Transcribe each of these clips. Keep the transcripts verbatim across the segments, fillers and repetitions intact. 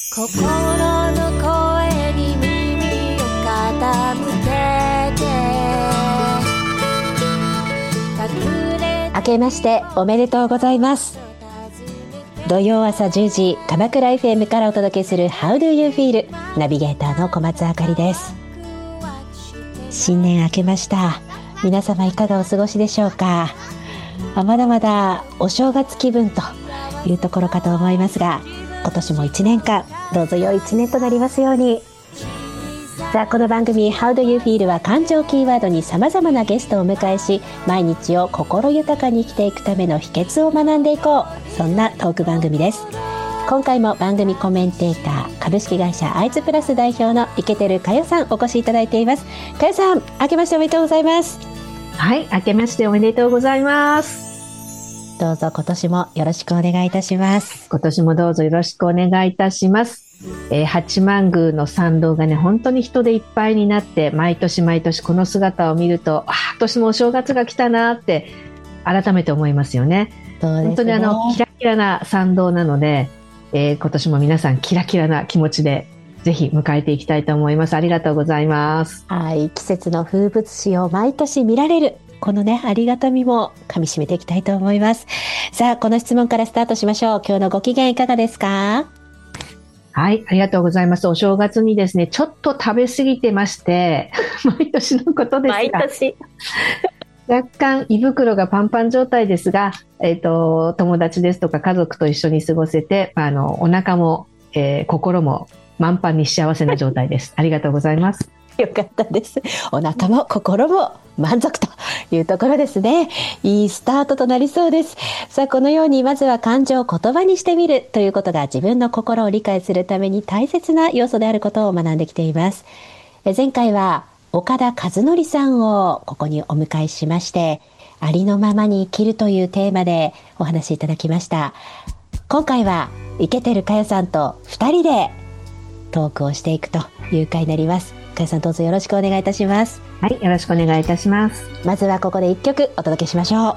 心の声に耳を傾けて隠れ明けましておめでとうございます。土曜朝じゅうじ、鎌倉 エフエム からお届けする How do you feel? ナビゲーターの小松あかりです。新年明けました。皆様いかがお過ごしでしょうか。まだまだお正月気分というところかと思いますが、今年もいちねんかんどうぞ良いいちねんとなりますように。さあ、この番組 How do you feel は感情キーワードに様々なゲストをお迎えし、毎日を心豊かに生きていくための秘訣を学んでいこう、そんなトーク番組です。今回も番組コメンテーター、株式会社アイズプラス代表のイケてるかよさんお越しいただいています。かよさん、明けましておめでとうございます。 はい、明けましておめでとうございます。 どうぞ今年もよろしくお願いいたします。 今年もどうぞよろしくお願いいたします。えー、八幡宮の参道がね、本当に人でいっぱいになって、毎年毎年この姿を見ると、あ、今年もお正月が来たなって改めて思いますよね。 そうですね。 本当にあのキラキラな参道なので、えー、今年も皆さんキラキラな気持ちでぜひ迎えていきたいと思います。ありがとうございます。 はい、季節の風物詩を毎年見られる、このね、ありがたみも噛み締めていきたいと思います。さあ、この質問からスタートしましょう。今日のご機嫌いかがですか？ はい、ありがとうございます。お正月にですね、ちょっと食べ過ぎてまして、毎年のことですが、 毎年若干胃袋がパンパン状態ですが、えっと、友達ですとか家族と一緒に過ごせて、あの、お腹も、えー、心も満帆に幸せな状態です。ありがとうございます。 よかったです。お腹も心も満足というところですね。いいスタートとなりそうです。さあ、このようにまずは感情を言葉にしてみるということが自分の心を理解するために大切な要素であることを学んできています。え前回は岡田和則さんをここにお迎えしまして、ありのままに生きるというテーマでお話しいただきました。今回はイケてるかよさんとふたりでトークをしていくという回になります。かよさん、どうぞよろしくお願いいたします。 はい、よろしくお願いいたします。 まずはここでいっきょくお届けしましょう。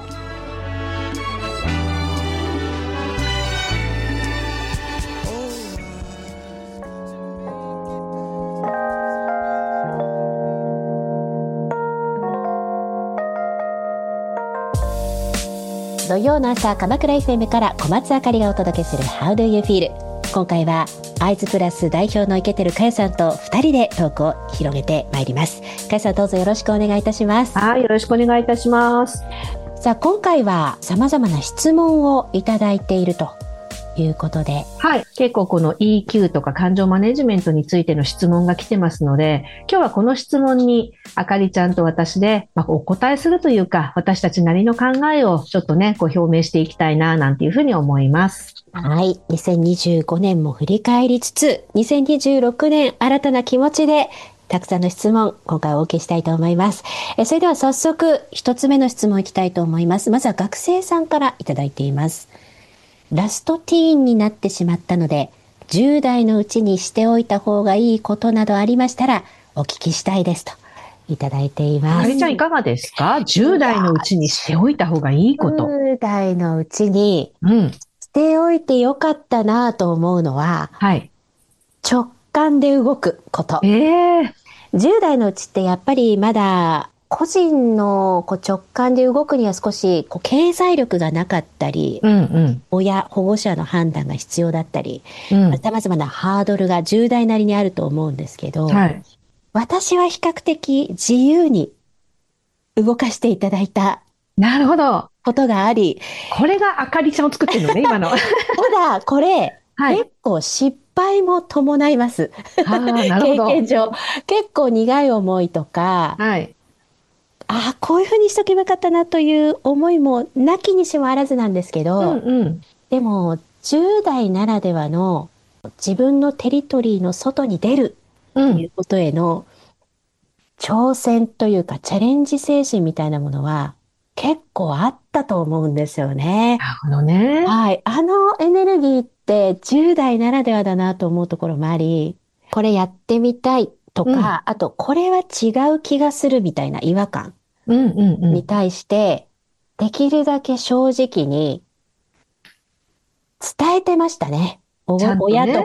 土曜の朝、鎌倉 エフエム から小松あかりがお届けする How do you feel? 今回はアイズプラス代表のイケてるかよさんとふたりでトークを広げてまいります。かよさん、どうぞよろしくお願いいたします。 はい、よろしくお願いいたします。 さあ、今回は様々な質問をいただいているということで、 はい、結構この イーキュー とか感情マネジメントについての質問が来てますので、今日はこの質問にあかりちゃんと私で、まあ、お答えするというか、私たちなりの考えをちょっとね、こう表明していきたいななんていうふうに思います。 はい、にせんにじゅうごねんも振り返りつつ、にせんにじゅうろくねん新たな気持ちでたくさんの質問、今回お受けしたいと思います。えそれでは早速一つ目の質問いきたいと思います。まずは学生さんからいただいています。ラストティーンになってしまったので、じゅう代のうちにしておいた方がいいことなどありましたらお聞きしたいですといただいています。 あかりちゃんいかがですか？ じゅう 代のうちにしておいた方がいいこと。 じゅう代のうちに、 うん。 しておいてよかったなと思うのは、 はい。 直感で動くこと。 ええー。 じゅう代のうちってやっぱりまだ個人のこう直感で動くには少しこう経済力がなかったり、 うんうん、 親、保護者の判断が必要だったり、 うん、 様々なハードルがじゅう代なりにあると思うんですけど、 はい、 私は比較的自由に動かしていただいたなるほどことがあり、 これがあかりちゃんを作ってるのね、今の。ただ、これ、はい、結構失敗も伴います。 あ、なるほど。 経験上。結構苦い思いとか、 はい、 ああ、こういうふうにしとけばよかったなという思いもなきにしもあらずなんですけど、 うんうん、 でも、じゅう代ならではの自分のテリトリーの外に出るということへの挑戦というかチャレンジ精神みたいなものは結構あったと思うんですよね。 なるほどね。 はい。あのエネルギーってじゅう代ならではだなと思うところもあり、これやってみたいとか、うん、あとこれは違う気がするみたいな違和感に対して、できるだけ正直に伝えてましたね。おちゃんとね、 親とか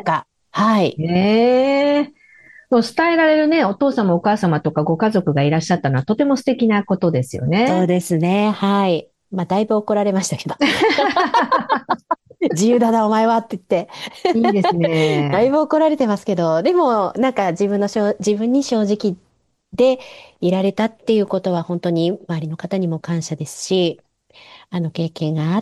はい。 ねえ。そう伝えられるね、お父様お母様とかご家族がいらっしゃったのはとても素敵なことですよそうね。 ですね。はい。まあ、だいぶ怒られましたけど。自由だな、お前はって言って。 いいですだいね。 ぶ怒られてますけど、でも、なんか自分のしょう、自分に正直でいられたっていうことは本当に周りの方にも感謝ですし、あの経験があって、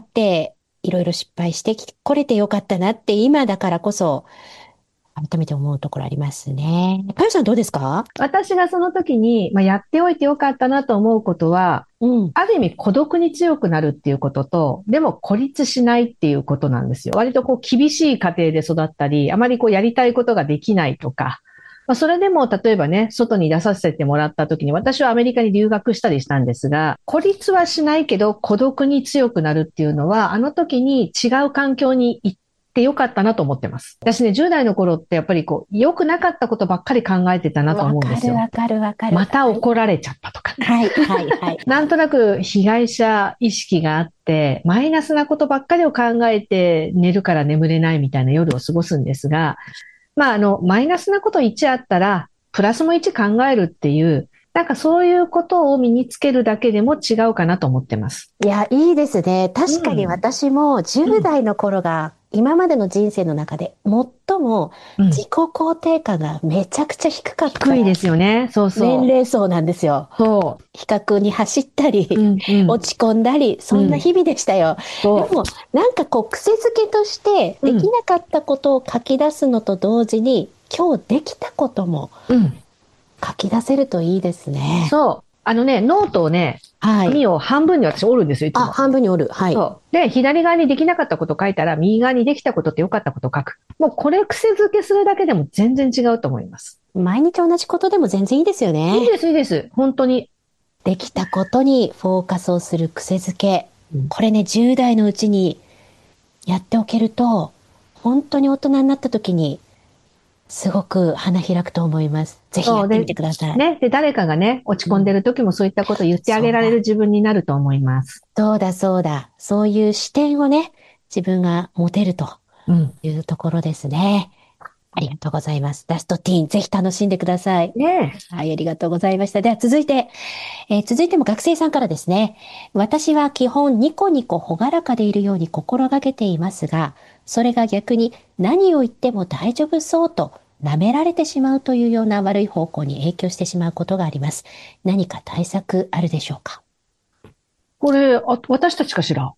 いろいろ失敗してきこれてよかったなって今だからこそ改めて思うところありますね。かよさんどうですか？ 私がその時に、まあ、やっておいてよかったなと思うことは、 うん。 ある意味孤独に強くなるっていうことと、でも孤立しないっていうことなんですよ。割とこう厳しい家庭で育ったり、あまりこうやりたいことができないとか、まあ、それでも例えばね、外に出させてもらった時に、私はアメリカに留学したりしたんですが、孤立はしないけど孤独に強くなるっていうのは、あの時に違う環境に行ってよかったなと思ってます。私ね、じゅう代の頃ってやっぱりこう、良くなかったことばっかり考えてたなとわ思うんですよ。 かるわかるわかる。 また怒られちゃったとか。 はい、はい、はい。 なんとなく被害者意識があって、マイナスなことばっかりを考えて寝るから眠れないみたいな夜を過ごすんですが、まあ、あの、マイナスなこといちあったら、プラスもいち考えるっていう、なんかそういうことを身につけるだけでも違うかなと思ってます。 いや、いいですね。確かにうん。 私もじゅう代の頃が今までの人生の中で最もうん。 自己肯定感がめちゃくちゃ低かった低いですよね。そう年そ齢層なんですよ。 う。そ比較に走ったう。 り、 うんうん。 落ち込んだり、そんなうん。 日々でしたよ。でそも、なんかこう、癖づけとしてう。うん。 できなかったことを書き出すのと同時に、今日できたこともうん。 書き出せるといいですね。 そう。あのね、ノートをね、 はい。 紙を半分に私折るんですよ、いつあ、 も。 半分に折る。はい。 そう。で、左側にできなかったこと書いたら、右側にできたことって良かったこと書く。もうこれ癖づけするだけでも全然違うと思います。 毎日同じことでも全然いいですよね。 いいです、いいです。本当に。 できたことにフォーカスをする癖づけ。 うん、 これね、じゅう代のうちにやっておけると、本当に大人になった時に、すごく花開くと思います。ぜひやってみそうで、 てください。 ね。で、誰かがね、落ち込んでる時もそういったことを言ってあげられるそうだ、 自分になると思います。 そうだ、そうだ。そういう視点をね、自分が持てるとうん。 いうところですね。ありがとうございます。ラストティーン、ぜひ楽しんでください。 ねえ。 はい、ありがとうございました。では続いて、えー続いても学生さんからですね。私は基本ニコニコ朗らかでいるように心がけていますが、それが逆に何を言っても大丈夫そうと舐められてしまうというような悪い方向に影響してしまうことがあります。何か対策あるでしょうか？ これ、あ、私たちかしら。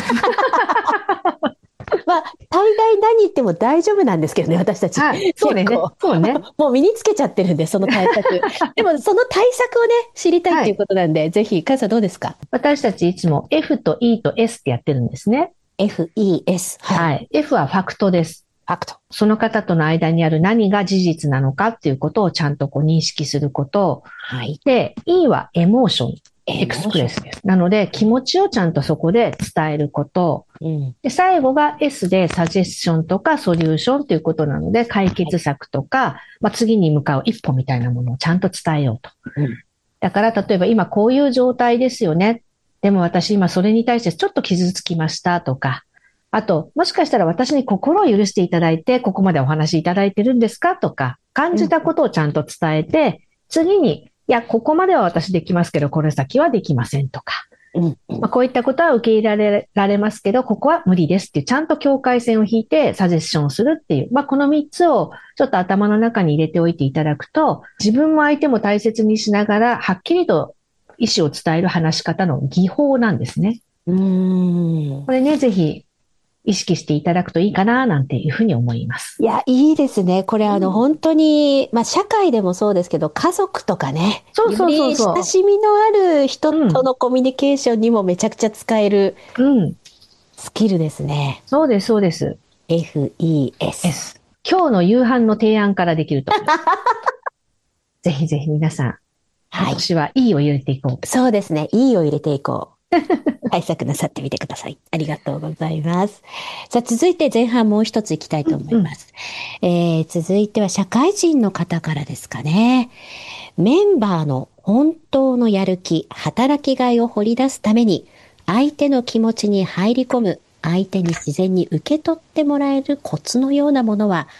まあ、大概何言っても大丈夫なんですけどね、私たち。 はい。そうね。 結構。 そうね。 もう身につけちゃってるんで、その対策。でも、その対策をね、知りたいっていうはい。 ことなんで、ぜひ、カズさんどうですか？ 私たちいつも F と E と S ってやってるんですね。 エフイーエス。はい。 はい。F はファクトです。 ファクト。 その方との間にある何が事実なのかっていうことをちゃんとこう認識すること。 はい。 で、E はエモーション、エクスエモーション。 プレスです。なので、気持ちをちゃんとそこで伝えること。 うん。 で、最後が S でサジェスションとかソリューションということなので、解決策とか、まあ、次に向かう一歩みたいなものをちゃんと伝えようと。 うん。 だから、例えば今こういう状態ですよね。でも私今それに対してちょっと傷つきましたとか、あと、もしかしたら私に心を許していただいて、ここまでお話しいただいてるんですかとか、感じたことをちゃんと伝えて、次に、いや、ここまでは私できますけど、これ先はできませんとか、 うん。 まあ、こういったことは受け入れられられますけど、ここは無理ですっていう、ちゃんと境界線を引いてサジェスションをするっていう、まあ、このみっつをちょっと頭の中に入れておいていただくと、自分も相手も大切にしながら、はっきりと意思を伝える話し方の技法なんですね。 うーん。 これね、ぜひ意識していただくといいかな、なんていうふうに思います。 いや、いいですね。これ、あの、 うん本当に、まあ、社会でもそうですけど、家族とかね、 そうそうそうそうより親しみのある人とのコミュニケーションにもめちゃくちゃ使えるうん。 スキルですね。 そうです、そうです。 エフイーエス。 S。今日の夕飯の提案からできると思います。ぜひぜひ皆さん、今はい。 年は E を入れていこう。 そうですね。いいを入れていこう。対策なさってみてください。ありがとうございます。さあ、続いて前半もう一ついきたいと思います。えー、続いては社会人の方からですかね。メンバーの本当のやる気、働きがいを掘り出すために、相手の気持ちに入り込む、相手に自然に受け取ってもらえるコツのようなものは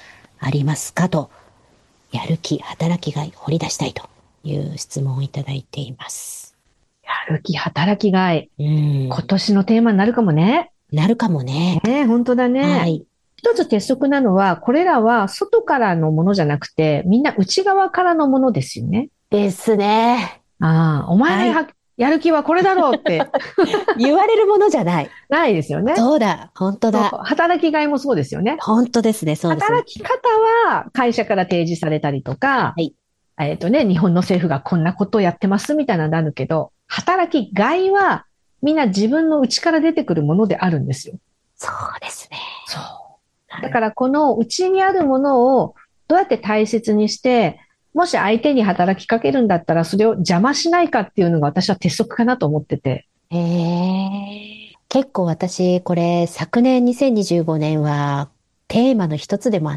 ありますかと、やる気、働きがい、掘り出したいという質問をいただいています。 やる気、働きがい。 うん。 今年のテーマになるかもね。 なるかもね。 ね、本当だね。 はい。 一つ鉄則なのは、これらは外からのものじゃなくて、みんな内側からのものですよね。 ですね。 ああ、お前がはやる気はこれだろうって言われるものじゃない。 ないですよね。 そうだ。本当だ。 働きがいもそうですよね。 本当ですね。そうですね。 働き方は会社から提示されたりとか、 はい。 えっとね、日本の政府がこんなことをやってますみたいなのがあるけど、働きがいはみんな自分の内から出てくるものであるんですよ。 そうですね。 そう。だからこの内にあるものをどうやって大切にして、もし相手に働きかけるんだったらそれを邪魔しないかっていうのが私は鉄則かなと思ってて。 へえ。結構私、これ、昨年にせんにじゅうごねんはテーマの一つでもあって、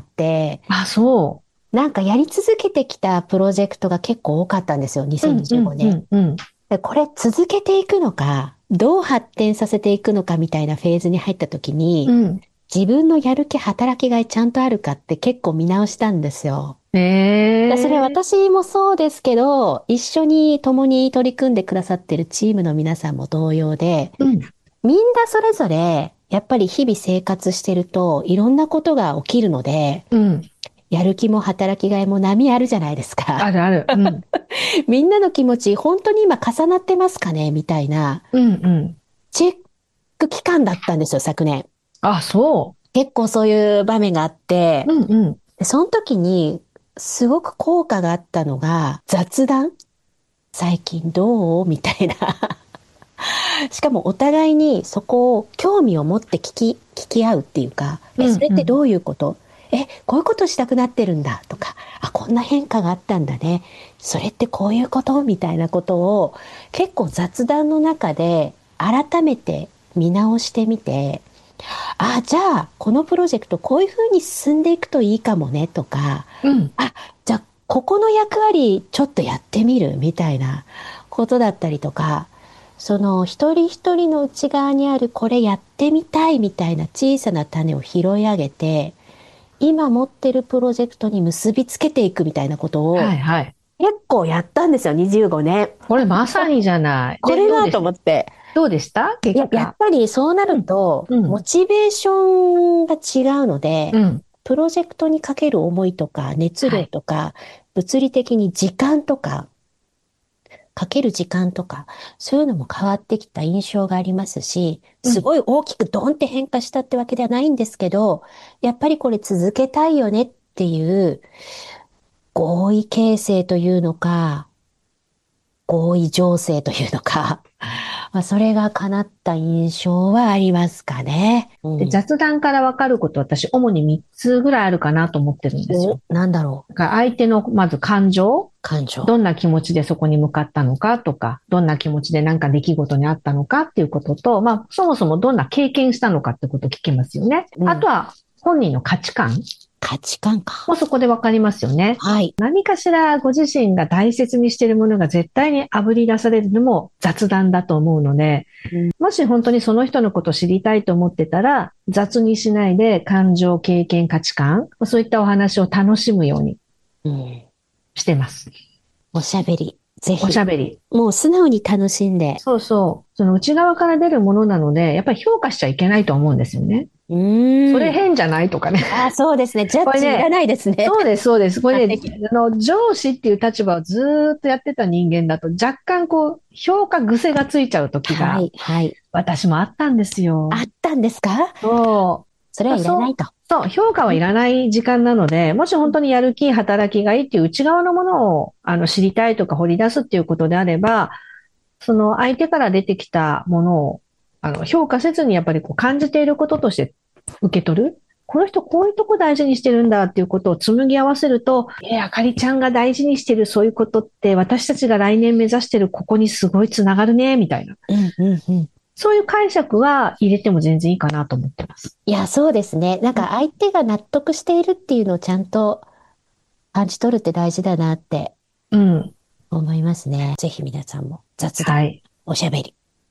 あ、そなんかやり続けてきたプロジェクトが結構多かったんですよ、 う。う 2025 んうん年。 うんうん。 でこれ続けていくのか、どう発展させていくのかみたいなフェーズに入った時に、 うん自分のやる気、働きがいちゃんとあるかって結構見直したんですよ。 へえ。 でそれ私もそうですけど、一緒に共に取り組んでくださってるチームの皆さんも同様で、 うん。 みんなそれぞれ、やっぱり日々生活してると、いろんなことが起きるので、 うん。 やる気も働きがいも波あるじゃないですか。 あるある。うん。 みんなの気持ち、本当に今重なってますかねみたいな、 うんうん。 チェック期間だったんですよ、昨年。 あ、そ結構そういう場面があってう。、うんうん。 でその時に、すごく効果があったのが、雑談最近どうみたいな。しかもお互いにそこを興味を持って聞き、聞き合うっていうか、え、それってどういうこと、え、こういうことしたくなってるんだとか、あ、こんな変化があったんだね。それってこういうことみたいなことを結構雑談の中で改めて見直してみて、あ、じゃあこのプロジェクトこういうふうに進んでいくといいかもねとか、 うん。 あ、じゃあここの役割ちょっとやってみるみたいなことだったりとか、その一人一人の内側にあるこれやってみたいみたいな小さな種を拾い上げて、今持ってるプロジェクトに結びつけていくみたいなことをはいはい。 結構やったんですよ、にじゅうごねん。 これまさにじゃない。 これだとでどうでし思って。 どうでしたいや、 結果。 やっぱりそうなると、 うんうんモチベーションが違うので、 うん。 プロジェクトにかける思いとか熱量とか、物理的に時間とか、かける時間とか、そういうのも変わってきた印象がありますし、すごい大きくドンって変化したってわけではないんですけど、やっぱりこれ続けたいよねっていう合意形成というのか、合意情勢というのか、まあ、それが叶った印象はありますかね。うで、 ん、 雑談からわかること、私、主にみっつぐらいあるかなと思ってるんですよ。 お、なんだろう。 だから相手の、まず感情、 感情。 どんな気持ちでそこに向かったのかとか、どんな気持ちで何か出来事にあったのかっていうことと、まあ、そもそもどんな経験したのかってことを聞きますよね。 うんあとは、本人の価値観価値観か。 もそこでわかりますよね。 はい。 何かしらご自身が大切にしているものが絶対にあぶり出されるのも雑談だと思うので、 うんもし本当にその人のことを知りたいと思ってたら、雑にしないで感情、経験、価値観、そういったお話を楽しむようにうん、 してます。 おしゃべり。ぜひ。 おしゃべり。 もう素直に楽しんで。 そうそう。その内側から出るものなので、やっぱり評価しちゃいけないと思うんですよね。 うーん。 それ変じゃないとかね。 あ、そうですね。ジャッこれねジいらないですね。 そうです、そうです。これねはい、 あの、上司っていう立場をずーっとやってた人間だと、若干こう、評価癖がついちゃう時が、 はい、はい。 私もあったんですよ。 あったんですか？ そう。 それはいらないと。 そう、評価はいらない時間なので、もし本当にやる気、働きがいいっていう内側のものをあの知りたいとか掘り出すっていうことであれば、その相手から出てきたものをあの評価せずにやっぱりこう感じていることとして受け取る。この人こういうとこ大事にしてるんだっていうことを紡ぎ合わせると、え、あかりちゃんが大事にしてるそういうことって私たちが来年目指してるここにすごいつながるね、みたいな。 うんうんうん。 そういう解釈は入れても全然いいかなと思ってます。 いや、そうですね。なんか相手が納得しているっていうのをちゃんと感じ取るって大事だなってうん。 思いますね。ぜひ皆さんも雑談、 はい。 おしゃべり、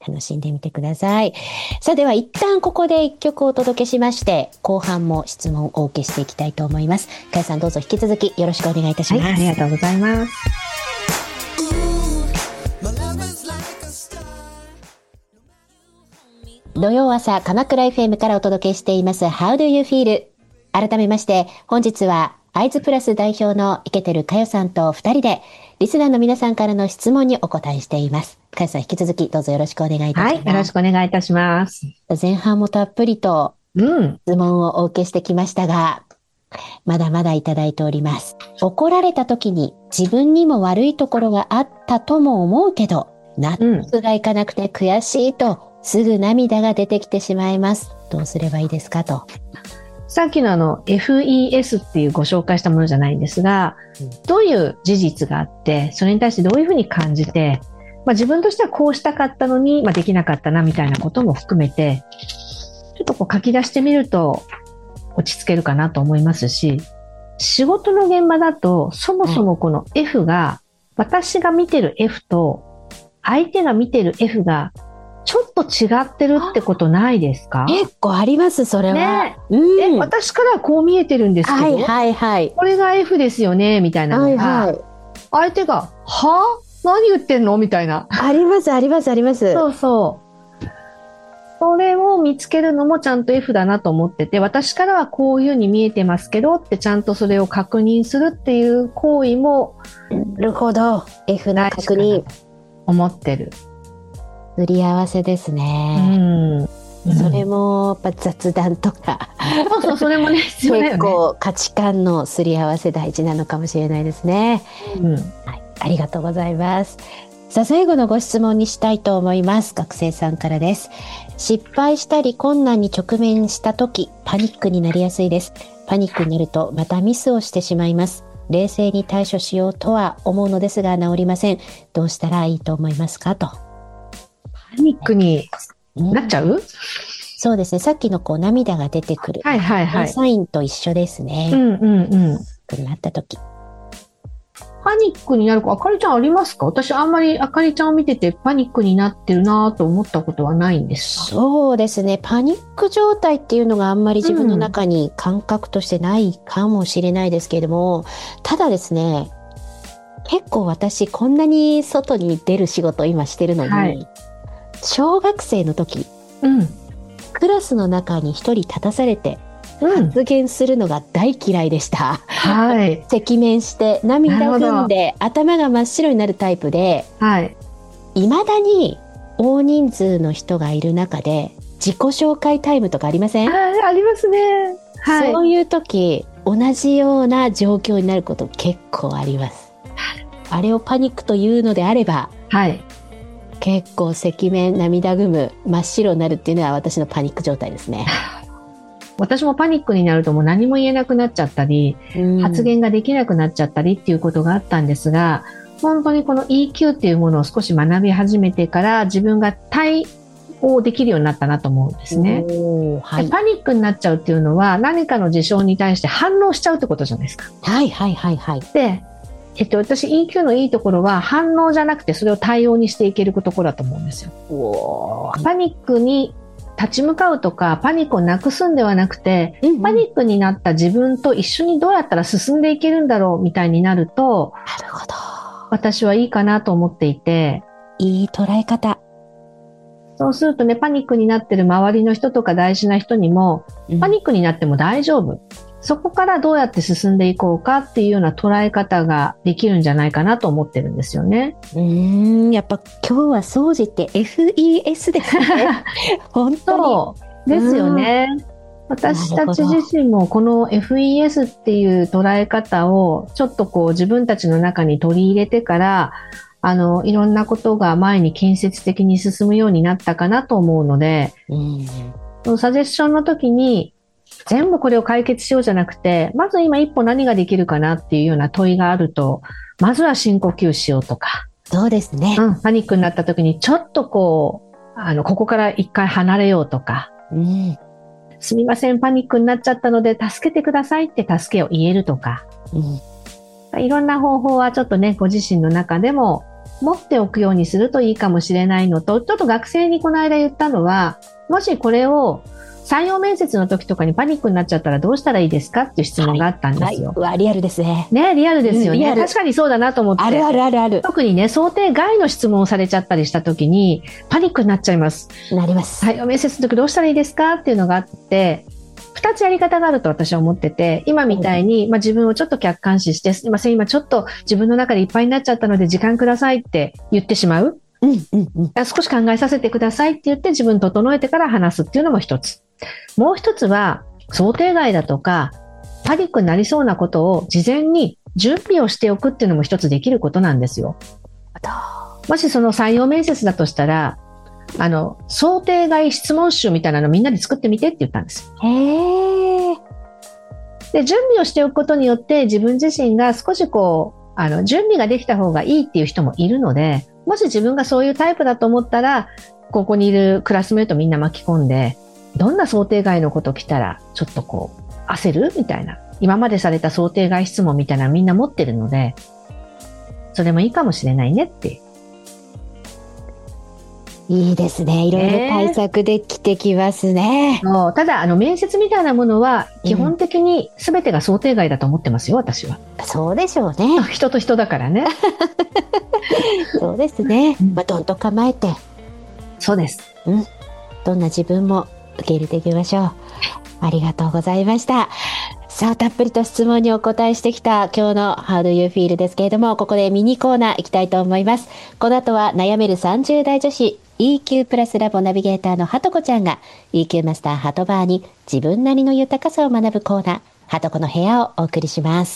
楽しんでみてください。さあでは一旦ここで一曲お届けしまして、後半も質問をお受けしていきたいと思います。かやさんどうぞ引き続きよろしくお願いいたします。 はい、ありがとうございます。 土曜朝、鎌倉 エフエム からお届けしています How do you feel? 改めまして、本日はアイズプラス代表のイケてるかよさんと二人で、リスナーの皆さんからの質問にお答えしています。かよさん引き続きどうぞよろしくお願いいたします。 はい、よろしくお願いいたします。 前半もたっぷりと質問をお受けしてきましたが、うん、まだまだいただいております。怒られた時に自分にも悪いところがあったとも思うけど、納得がいかなくて悔しいと、うんすぐ涙が出てきてしまいます。どうすればいいですかと。 さっきのあの エフイーエス っていうご紹介したものじゃないんですが、うん、どういう事実があって、それに対してどういうふうに感じて、まあ、自分としてはこうしたかったのに、まあ、できなかったなみたいなことも含めて、ちょっとこう書き出してみると落ち着けるかなと思いますし、仕事の現場だとそもそもこの F が、私が見てる F と相手が見てる F がちょっと違ってるってことないですか？ 結構あります、それは。 ね、うん、え、私からはこう見えてるんですけど、 はいはいはい。 これが F ですよね、みたいなのが、はいはい、相手が、はぁ？何言ってんのみたいな。 あります、あります、あります。 そうそう。それを見つけるのもちゃんと F だなと思ってて、私からはこういう風に見えてますけどってちゃんとそれを確認するっていう行為も、 なるほど。F の確認。 思ってる。 すり合わせですね。うん、それもやっぱ雑談とかそうそう、それもね必要だよね。 結構価値観のすり合わせ大事なのかもしれないですね。うん、はい、ありがとうございます。さあ最後のご質問にしたいと思います。学生さんからです。失敗したり困難に直面した時、パニックになりやすいです。パニックになるとまたミスをしてしまいます。冷静に対処しようとは思うのですが治りません。どうしたらいいと思いますかと。 パニックになっちゃう、うん、 そうですね。さっきのこう涙が出てくる。 はいはいはい。 サインと一緒ですね。 うんうんうん。 なった時。 パニックになる子、あかりちゃんありますか？私あんまりあかりちゃんを見ててパニックになってるなと思ったことはないんですか？ そうですね。パニック状態っていうのがあんまり自分の中に感覚としてないかもしれないですけれども、うん、ただですね、結構私こんなに外に出る仕事を今してるのに、はい、小学生の時、うん、クラスの中に一人立たされて発言するのが大嫌いでした。うん、はい。赤面して涙ぐんで頭が真っ白になるタイプで、はい。未だに大人数の人がいる中で自己紹介タイムとかありません？ あ、ありますね。 はい。そういう時同じような状況になること結構あります。あれをパニックというのであれば、はい。結構赤面、涙ぐむ、真っ白になるっていうのは私のパニック状態ですね。 私もパニックになるともう何も言えなくなっちゃったり、うん、発言ができなくなっちゃったりっていうことがあったんですが、本当にこの イーキュー っていうものを少し学び始めてから自分が対応できるようになったなと思うんですね。はい、パニックになっちゃうっていうのは何かの事象に対して反応しちゃうってことじゃないですか。 はいはいはいはい。 で、えっと、私 イーキュー のいいところは反応じゃなくてそれを対応にしていけるところだと思うんですよ。おー。パニックに立ち向かうとかパニックをなくすんではなくて、うんうん、パニックになった自分と一緒にどうやったら進んでいけるんだろうみたいになると、 なるほど。 私はいいかなと思っていて。 いい捉え方。 そうするとね、パニックになってる周りの人とか大事な人にも、うん、パニックになっても大丈夫。そこからどうやって進んでいこうかっていうような捉え方ができるんじゃないかなと思ってるんですよね。 うーん、やっぱ今日は総じて エフイーエス ですね。本当に。 そうですよね。私たち自身もこの エフイーエス っていう捉え方をちょっとこう自分たちの中に取り入れてから、あの、いろんなことが前に建設的に進むようになったかなと思うので、うん、そのサジェッションの時に、全部これを解決しようじゃなくて、まず今一歩何ができるかなっていうような問いがあると、まずは深呼吸しようとか。 そうですね。 うん、パニックになった時にちょっとこう、あの、ここから一回離れようとか。うん、すみません、パニックになっちゃったので助けてくださいって助けを言えるとか。うん、いろんな方法はちょっとね、ご自身の中でも持っておくようにするといいかもしれないのと、ちょっと学生にこの間言ったのは、もしこれを採用面接の時とかにパニックになっちゃったらどうしたらいいですかっていう質問があったんですよ。 はいはい、リアルですね。 ね、リアルですよね。 うん、 確かにそうだなと思って。 あるあるあるある。 特にね、想定外の質問をされちゃったりした時にパニックになっちゃいます。 なります。 採用面接の時どうしたらいいですかっていうのがあって、二つやり方があると私は思ってて、今みたいに、まあ、自分をちょっと客観視して、すいません、今ちょっと自分の中でいっぱいになっちゃったので時間くださいって言ってしまう。 うんうんうん、 少し考えさせてくださいって言って自分整えてから話すっていうのも一つ。もう一つは、想定外だとか、パニックになりそうなことを事前に準備をしておくっていうのも一つできることなんですよ。もしその採用面接だとしたら、あの、想定外質問集みたいなのみんなで作ってみてって言ったんです。 へー。 で、準備をしておくことによって自分自身が少しこう、あの、準備ができた方がいいっていう人もいるので、もし自分がそういうタイプだと思ったら、ここにいるクラスメートみんな巻き込んで、どんな想定外のこと来たら、ちょっとこう、焦るみたいな。今までされた想定外質問みたいなのみんな持ってるので、それもいいかもしれないねって。 いいですね。いろいろ対策できてきますね。 そうただ、あの、面接みたいなものは、基本的に全てが想定外だと思ってますよ、私は。 そうでしょうね。 人と人だからね。 そうですね。まあ、どんと構えて。 そうです。 うん。どんな自分も受け入れていきましょう。ありがとうございました。さあ、たっぷりと質問にお答えしてきた今日の How do you feel ですけれども、ここでミニコーナー行きたいと思います。この後は悩めるさんじゅう代女子 イーキュー プラスラボナビゲーターのはとこちゃんが イーキュー マスターハトバーに自分なりの豊かさを学ぶコーナー、はとこの部屋をお送りします。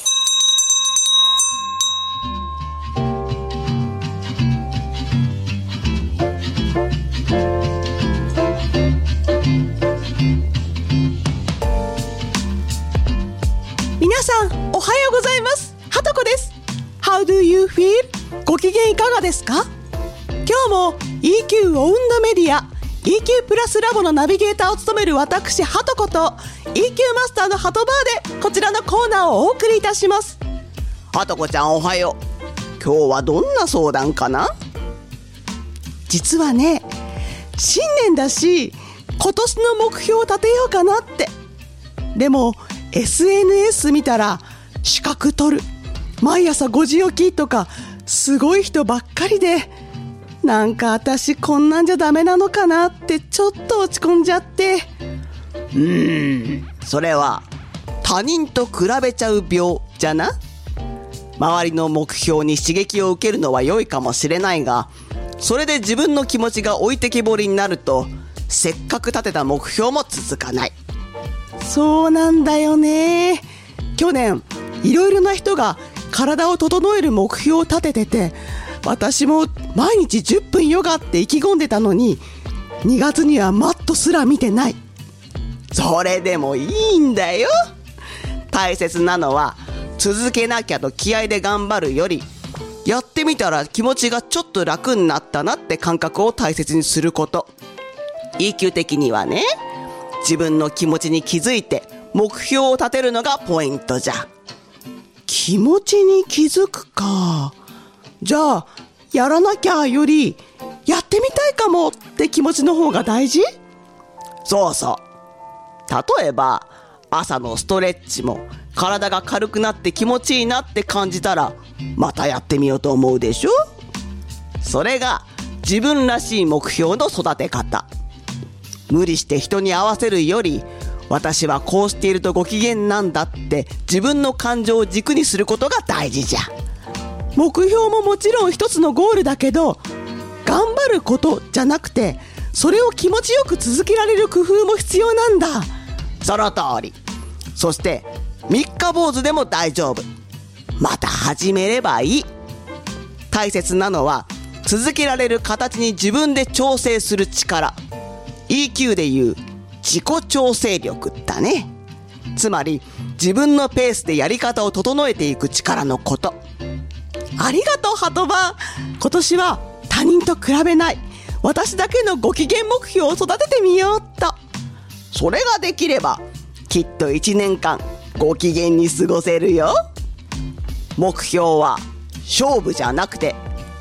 皆さんおはようございます。はとこです。 How do you feel? ご機嫌いかがですか？今日も イーキュー オウンドメディア イーキュー プラスラボのナビゲーターを務める私はとこと イーキュー マスターのはとバーでこちらのコーナーをお送りいたします。 はとこちゃんおはよう。今日はどんな相談かな？ 実はね、新年だし今年の目標を立てようかなって。でも エスエヌエス 見たら資格取る、毎朝ごじ起きとかすごい人ばっかりで、なんか私こんなんじゃダメなのかなってちょっと落ち込んじゃって。 うーん、それは他人と比べちゃう病じゃな。周りの目標に刺激を受けるのは良いかもしれないが、それで自分の気持ちが置いてきぼりになると、せっかく立てた目標も続かない。 そうなんだよね。去年いろいろな人が体を整える目標を立ててて、私も毎日じゅっぷんヨガって意気込んでたのに、にがつにはマットすら見てない。 それでもいいんだよ。大切なのは続けなきゃと気合で頑張るより、やってみたら気持ちがちょっと楽になったなって感覚を大切にすること。 イーキュー 的にはね、自分の気持ちに気づいて目標を立てるのがポイントじゃ。 気持ちに気づくか。じゃあやらなきゃよりやってみたいかもって気持ちの方が大事？ そうそう。例えば朝のストレッチも体が軽くなって気持ちいいなって感じたら、またやってみようと思うでしょ。それが自分らしい目標の育て方。無理して人に合わせるより、私はこうしているとご機嫌なんだって自分の感情を軸にすることが大事じゃ。 目標ももちろん一つのゴールだけど、頑張ることじゃなくて、それを気持ちよく続けられる工夫も必要なんだ。 その通り。そして三日坊主でも大丈夫。また始めればいい。大切なのは続けられる形に自分で調整する力。 イーキュー でいう自己調整力だね。つまり自分のペースでやり方を整えていく力のこと。 ありがとうハトバ。今年は他人と比べない、私だけのご機嫌目標を育ててみようっと。 それができればきっといちねんかんご機嫌に過ごせるよ。目標は勝負じゃなくて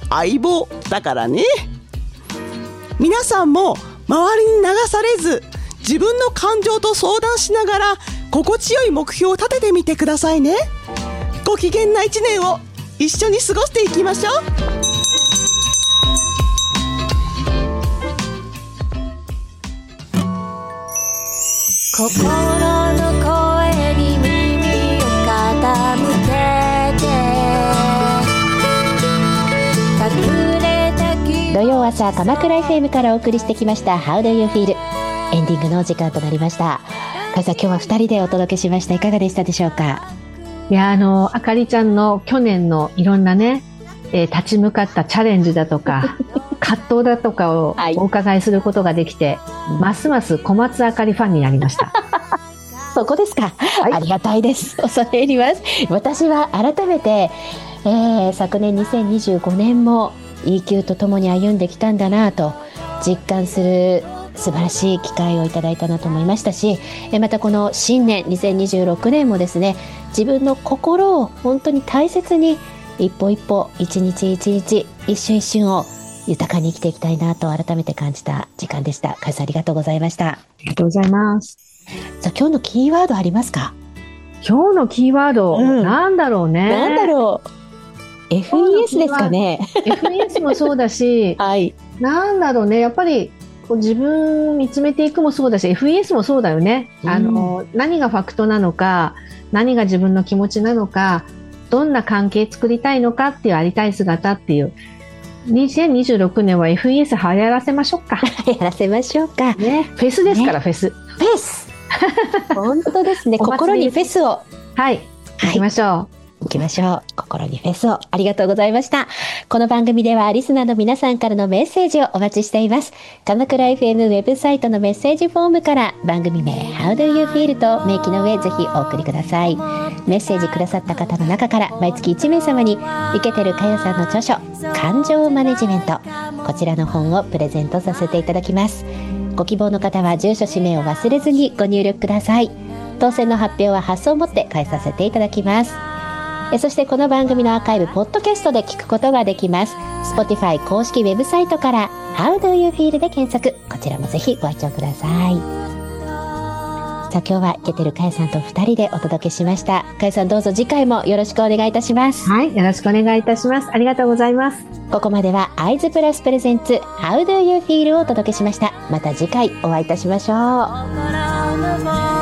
相棒だからね。 皆さんも周りに流されず、自分の感情と相談しながら心地よい目標を立ててみてくださいね。ご機嫌な一年を一緒に過ごしていきましょう。 心の声に耳を傾けて隠れた気土曜朝鎌倉 エフエム からお送りしてきました How do you feel？ エンディングのお時間となりました。かさん、今日はふたりでお届けしました。いかがでしたでしょうか？ いや、あの、あかりちゃんの去年のいろんなね、えー立ち向かったチャレンジだとか、葛藤だとかをはいお伺いすることができて、ますます小松あかりファンになりました。 そこですか、 いありがたいです。恐れ入ります。私は改めて、えー昨年にせんにじゅうごねんも イーキュー とともに歩んできたんだなと実感する素晴らしい機会をいただいたなと思いましたし、えまたこの新年にせんにじゅうろくねんもですね、自分の心を本当に大切に一歩一歩一日一日一瞬一瞬を豊かに生きていきたいなと改めて感じた時間でした。かずさん、ありがとうございました。 ありがとうございます。 さあ、今日のキーワードありますか？ 今日のキーワード、 うんなんだろうね。 なんだろう。エフイーエス ですかね。 エフイーエス もそうだし、 はい。 なんだろうね。やっぱりこう自分を見つめていくもそうだし、エフイーエス もそうだよね。 うんあの、何がファクトなのか、何が自分の気持ちなのか、どんな関係作りたいのかっていうありたい姿っていう。にせんにじゅうろくねんは エフイーエス 流行らせましょうか。 やらせましょうか。 ね。フェスですから、フェス。 フェス。本当ですね。 お祭り心にフェスを。 はい。行きましょう。 行きましょう。心にフェスを。ありがとうございました。この番組ではリスナーの皆さんからのメッセージをお待ちしています。鎌倉 エフエム ウェブサイトのメッセージフォームから番組名 How do you feel と明記の上ぜひお送りください。メッセージくださった方の中から毎月いちめいさまにイケてるかよさんの著書感情マネジメント、こちらの本をプレゼントさせていただきます。ご希望の方は住所氏名を忘れずにご入力ください。当選の発表は発送をもって返させていただきます。えそしてこの番組のアーカイブポッドキャストで聞くことができます。 Spotify 公式ウェブサイトから How do you feel で検索、こちらもぜひご視聴ください。さあ、今日はイケてるかやさんとふたりでお届けしました。かやさん、どうぞ次回もよろしくお願いいたします。 はい。よろしくお願いいたします。ありがとうございます。 ここまではアイズプラスプレゼンツ How do you feel をお届けしました。また次回お会いいたしましょう。 心の